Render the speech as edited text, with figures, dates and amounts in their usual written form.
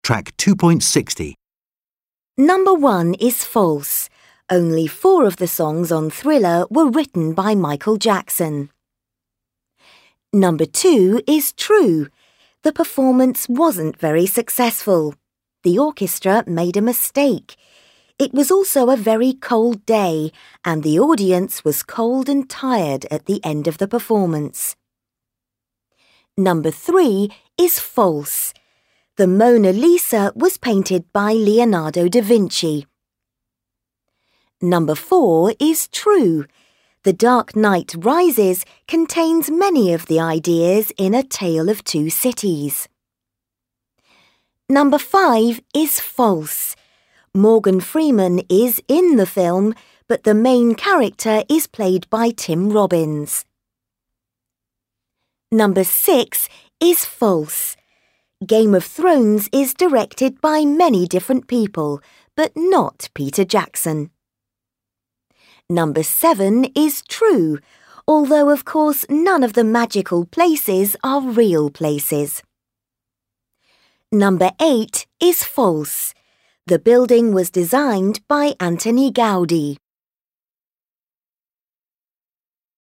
Track 2.60. Number 1 is false. Only 4 of the songs on Thriller were written by Michael Jackson. Number 2 is true. The performance wasn't very successful. The orchestra made a mistake. It was also a very cold day, and the audience was cold and tired at the end of the performance. Number 3 is false. The Mona Lisa was painted by Leonardo da Vinci. Number 4 is true. The Dark Knight Rises contains many of the ideas in A Tale of Two Cities. Number 5 is false. Morgan Freeman is in the film, but the main character is played by Tim Robbins. Number 6 is false. Game of Thrones is directed by many different people, but not Peter Jackson. Number 7 is true, although of course none of the magical places are real places. Number 8 is false. The building was designed by Antoni Gaudí.